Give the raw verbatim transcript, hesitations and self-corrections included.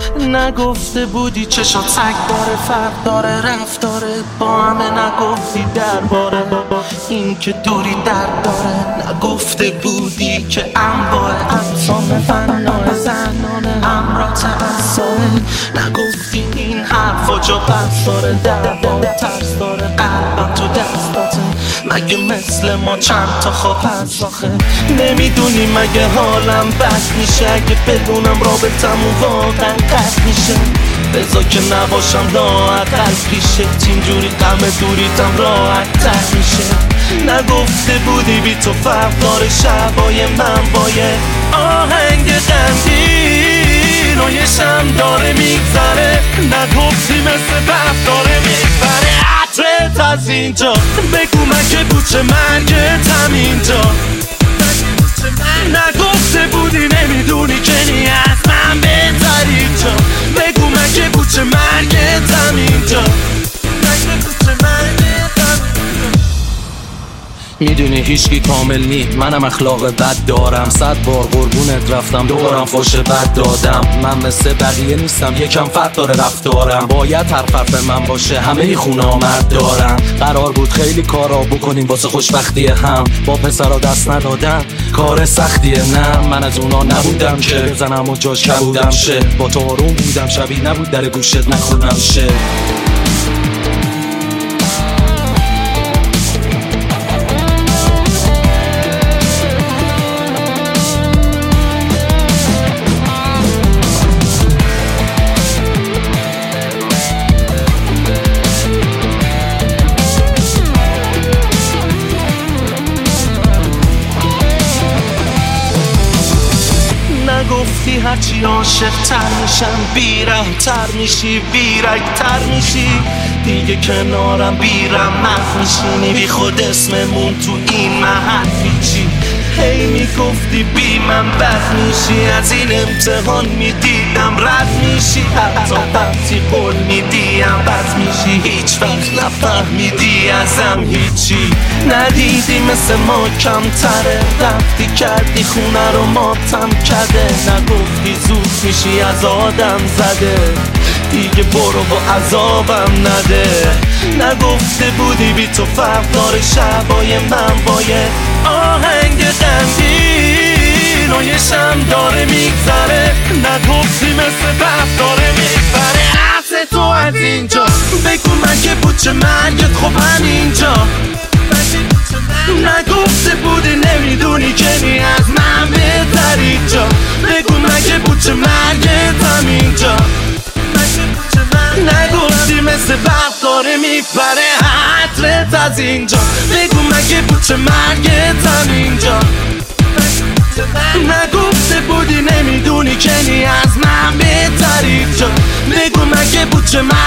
نگفته بودی چشات سگ داره، فرق داره رفتاره با همه، نگفتی درباره این که دوری درد داره. نگفته بودی که انواع اقسام فنای زنانه امرا تعصاره. نگفتی این حرفا جا بس داره، دردا و ترس داره، قلبم تو دستاته. مگه مثل ما چند تا خواب هست آخه؟ نمیدونی مگه حالم بد میشه اگه بدونم رابطمون واقعا قطع میشه؟ بذار که نباشم لااقل پیشت، اینجوری غم دوریتم راحت تر میشه. نگفته بودی بی تو فرق داره شبای من با یه آهنگ غمگین و یه شم داره میگذره. نگفتی مثل برف داره میبره عطرت از اینجا. بگو مگه بوچه مرگت همینجا؟ نگفته بودی نمیدونی که نی از من بهتر اینجا. بگو مگه بوچه مرگت همینجا؟ میدونی هیچکی کامل نی، منم اخلاق بد دارم. صد بار قربونت رفتم دوبارم فوش بد دادم. من مثل بقیه نیستم، یکم فرق داره رفتارم. باید هر حرف من باشه، همه خونه آمد دارم. قرار بود خیلی کارا بکنیم واسه خوشبختی هم، با پسرا دست ندادن کار سختیه. نه من از اونا نبودم که بزنم و جاش کبودم شه. با تو آروم بودم، شبی نبود در گوشت نخونم شه. گفتی هرچی عاشق تر میشم بیرم تر میشی، بیرک تر میشی دیگه، کنارم بیرم مخ میشینی، بی خود اسممون تو این محل هیچی. هی میگفتی بی من بد میشی، از این امتحان میدیدم رد میشی. حتی وقتی قول میدیم بد میشی، هیچ وقت نفهمیدی ازم هیچی. ندیدی مثل ما کمتره، رفتی کردی خونه رو ماتم کرده. نگفتی زود میشی از آدم زده، دیگه برو با عذابم نده. نگفته بودی بی تو فرق داره شبای من با یه آهنگ غمگین و یه شم داره میگذره. نگفتی مثل برف داره میبره عطر تو از اینجا. بگو مگه بوچه مرگت خب همینجا؟ نگفته بودی نمیدونی که نی از من بهتر اینجا. بگو مگه بوچه مرگت همینجا؟ نگفتی مثل برف داره میپره عطرت از اینجا. بگو مگه بوچه مرگت همینجا؟ نگفته بودی نمیدونی که نی از من بهتر اینجا. بگو مگه بوچه